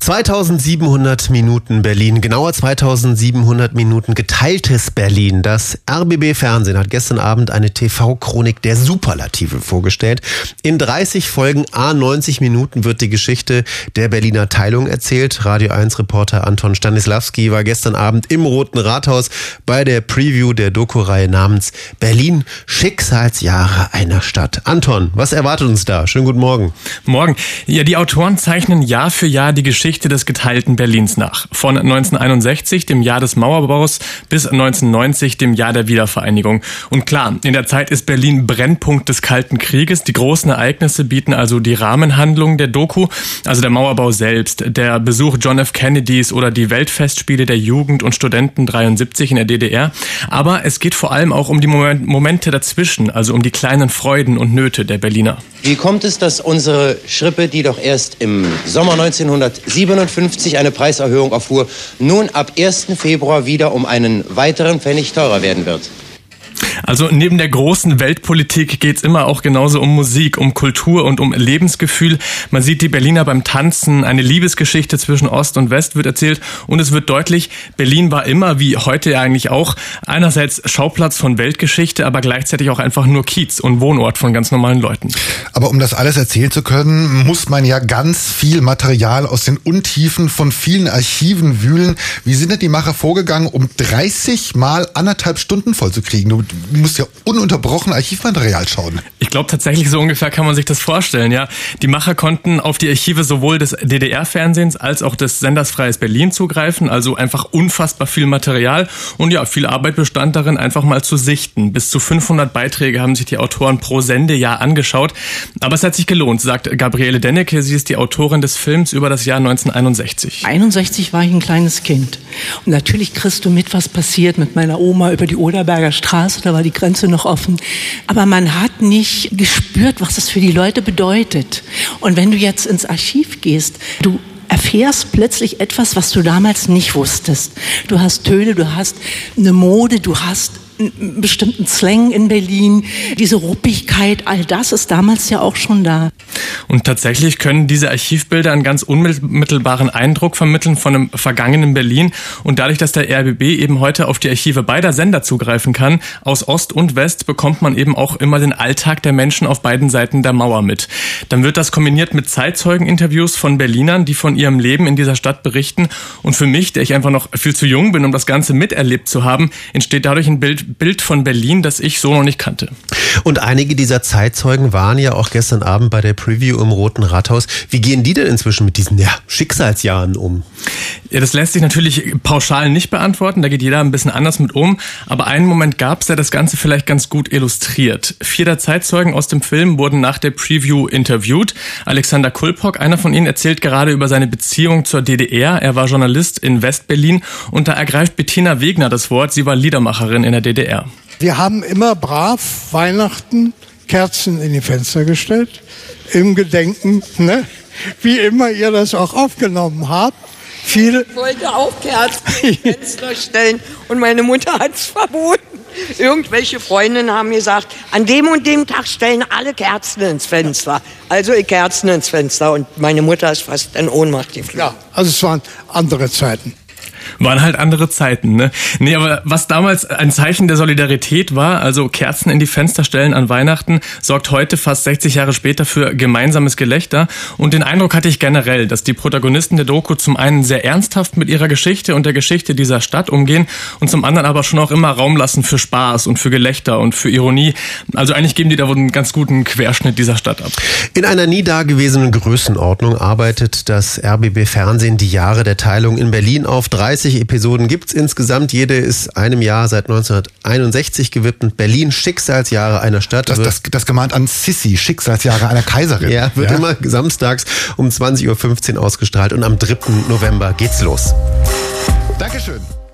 2700 Minuten Berlin, genauer 2700 Minuten geteiltes Berlin. Das RBB Fernsehen hat gestern Abend eine TV-Chronik der Superlative vorgestellt. In 30 Folgen à 90 Minuten wird die Geschichte der Berliner Teilung erzählt. Radio 1-Reporter Anton Stanislawski war gestern Abend im Roten Rathaus bei der Preview der Doku-Reihe namens Berlin, Schicksalsjahre einer Stadt. Anton, was erwartet uns da? Schönen guten Morgen. Morgen. Ja, die Autoren zeichnen Jahr für Jahr die Geschichte des geteilten Berlins nach. Von 1961, dem Jahr des Mauerbaus, bis 1990, dem Jahr der Wiedervereinigung. Und klar, in der Zeit ist Berlin Brennpunkt des Kalten Krieges. Die großen Ereignisse bieten also die Rahmenhandlung der Doku, also der Mauerbau selbst, der Besuch John F. Kennedys oder die Weltfestspiele der Jugend und Studenten 73 in der DDR. Aber es geht vor allem auch um die Momente dazwischen, also um die kleinen Freuden und Nöte der Berliner. Wie kommt es, dass unsere Schrippe, die doch erst im Sommer 1957 eine Preiserhöhung erfuhr, nun ab 1. Februar wieder um einen weiteren Pfennig teurer werden wird? Also neben der großen Weltpolitik geht's immer auch genauso um Musik, um Kultur und um Lebensgefühl. Man sieht die Berliner beim Tanzen, eine Liebesgeschichte zwischen Ost und West wird erzählt und es wird deutlich, Berlin war immer, wie heute eigentlich auch, einerseits Schauplatz von Weltgeschichte, aber gleichzeitig auch einfach nur Kiez und Wohnort von ganz normalen Leuten. Aber um das alles erzählen zu können, muss man ja ganz viel Material aus den Untiefen von vielen Archiven wühlen. Wie sind denn die Macher vorgegangen, um 30 mal 1,5 Stunden vollzukriegen? Du musst ja ununterbrochen Archivmaterial schauen. Ich glaube tatsächlich, so ungefähr kann man sich das vorstellen, ja. Die Macher konnten auf die Archive sowohl des DDR-Fernsehens als auch des Senders Freies Berlin zugreifen, also einfach unfassbar viel Material und ja, viel Arbeit bestand darin, einfach mal zu sichten. Bis zu 500 Beiträge haben sich die Autoren pro Sendejahr angeschaut, aber es hat sich gelohnt, sagt Gabriele Dennecke, sie ist die Autorin des Films über das Jahr 1961. 1961 war ich ein kleines Kind und natürlich kriegst du mit, was passiert mit meiner Oma über die Oderberger Straße, da war die Grenze noch offen. Aber man hat nicht gespürt, was das für die Leute bedeutet. Und wenn du jetzt ins Archiv gehst, du erfährst plötzlich etwas, was du damals nicht wusstest. Du hast Töne, du hast eine Mode, du hast einen bestimmten Slang in Berlin, diese Ruppigkeit, all das ist damals ja auch schon da. Und tatsächlich können diese Archivbilder einen ganz unmittelbaren Eindruck vermitteln von einem vergangenen Berlin. Und dadurch, dass der RBB eben heute auf die Archive beider Sender zugreifen kann, aus Ost und West, bekommt man eben auch immer den Alltag der Menschen auf beiden Seiten der Mauer mit. Dann wird das kombiniert mit Zeitzeugeninterviews von Berlinern, die von ihrem Leben in dieser Stadt berichten. Und für mich, der ich einfach noch viel zu jung bin, um das Ganze miterlebt zu haben, entsteht dadurch ein Bild von Berlin, das ich so noch nicht kannte. Und einige dieser Zeitzeugen waren ja auch gestern Abend bei der Preview im Roten Rathaus. Wie gehen die denn inzwischen mit diesen Schicksalsjahren um? Ja, das lässt sich natürlich pauschal nicht beantworten, da geht jeder ein bisschen anders mit um. Aber einen Moment gab es, der das Ganze vielleicht ganz gut illustriert. 4 der Zeitzeugen aus dem Film wurden nach der Preview interviewt. Alexander Kulpock, einer von ihnen, erzählt gerade über seine Beziehung zur DDR. Er war Journalist in Westberlin und da ergreift Bettina Wegner das Wort. Sie war Liedermacherin in der DDR. Wir haben immer brav Weihnachten Kerzen in die Fenster gestellt, im Gedenken, wie immer ihr das auch aufgenommen habt. Ich wollte auch Kerzen in die Fenster stellen und meine Mutter hat es verboten. Irgendwelche Freundinnen haben gesagt, an dem und dem Tag stellen alle Kerzen ins Fenster. Also Kerzen ins Fenster und meine Mutter ist fast in Ohnmacht geflogen. Ja, also es waren andere Zeiten. Waren halt andere Zeiten, ne? Nee, aber was damals ein Zeichen der Solidarität war, also Kerzen in die Fenster stellen an Weihnachten, sorgt heute, fast 60 Jahre später, für gemeinsames Gelächter. Und den Eindruck hatte ich generell, dass die Protagonisten der Doku zum einen sehr ernsthaft mit ihrer Geschichte und der Geschichte dieser Stadt umgehen und zum anderen aber schon auch immer Raum lassen für Spaß und für Gelächter und für Ironie. Also eigentlich geben die da wohl einen ganz guten Querschnitt dieser Stadt ab. In einer nie dagewesenen Größenordnung arbeitet das RBB Fernsehen die Jahre der Teilung in Berlin auf. 30 Episoden gibt's insgesamt. Jede ist einem Jahr seit 1961 gewidmet. Berlin, Schicksalsjahre einer Stadt. Das gemahnt an Sissi, Schicksalsjahre einer Kaiserin. Ja, wird immer samstags um 20.15 Uhr ausgestrahlt und am 3. November geht's los. Dankeschön.